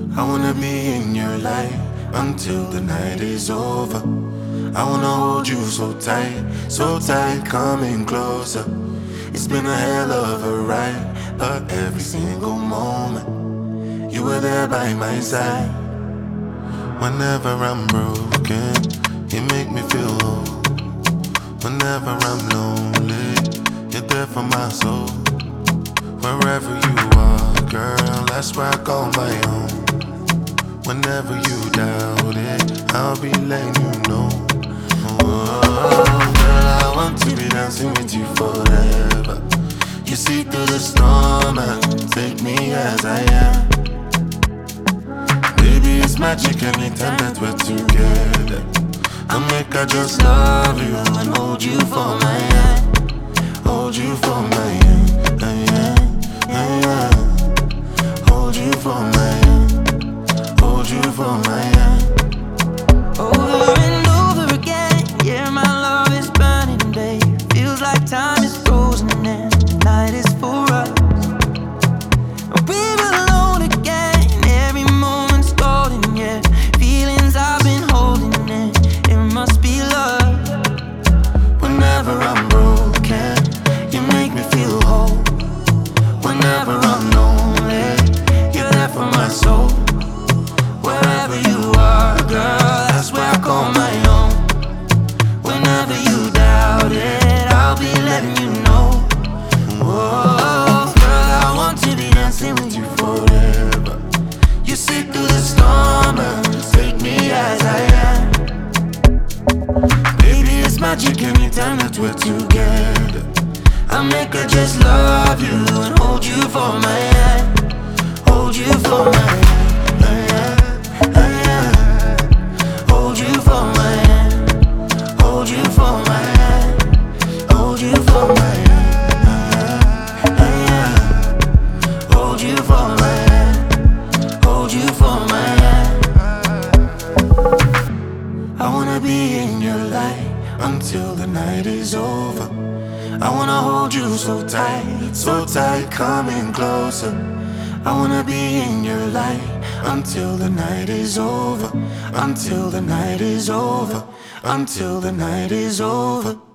I wanna be in your life until the night is over. I wanna hold you so tight, coming closer. It's been a hell of a ride, but every single moment you were there by my side. Whenever I'm broken, you make me feel whole. Whenever I'm lonely, you're there for my soul. Wherever you are, girl, that's where I call my own. Whenever you doubt it, I'll be letting you know. Oh, girl, I want to be dancing with you forever. You see through the storm and take me as I am. Baby, it's magic anytime that we're together. I'll make I just love you and hold you for my hand. Hold you for my hand. Hold you for my hand. Hold you for my hand. Over and over again, yeah, my love is burning, babe. Feels like time is frozen and the night is for us. We're alone again, every moment's golden, yeah. Feelings I've been holding in, it must be love. Whenever I'm broken, you make me feel whole. Whenever I'm lonely, you're there for my soul. Wherever you are, girl, that's where I call my own. Whenever you doubt it, I'll be letting you know. Whoa, girl, I want to be dancing with you forever. You see through the storm and take me as I am. Baby, it's magic anytime that we're together. I make her just love you and hold you for my hand. Hold you for my hand. Hold you for my hand. Hold you for my hand. Hold you for my hand. Hold you for my hand. Hold you for my hand. I wanna be in your light until the night is over. I wanna hold you so tight, coming closer. I wanna be in your light until the night is over. Until the night is over. Until the night is over.